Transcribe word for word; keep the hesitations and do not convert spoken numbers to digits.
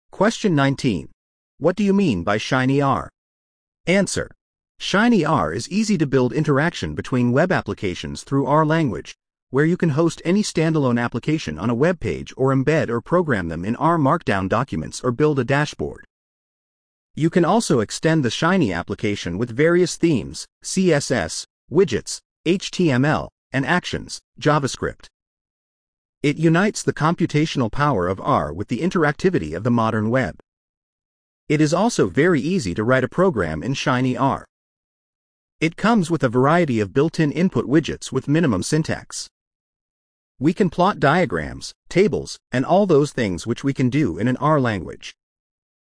Question nineteen. What do you mean by Shiny R? Answer. Shiny R is easy to build interaction between web applications through R language, where you can host any standalone application on a web page or embed or program them in R Markdown documents or build a dashboard. You can also extend the Shiny application with various themes, C S S, widgets, H T M L, and actions, JavaScript. It unites the computational power of R with the interactivity of the modern web. It is also very easy to write a program in Shiny R. It comes with a variety of built-in input widgets with minimum syntax. We can plot diagrams, tables, and all those things which we can do in an R language.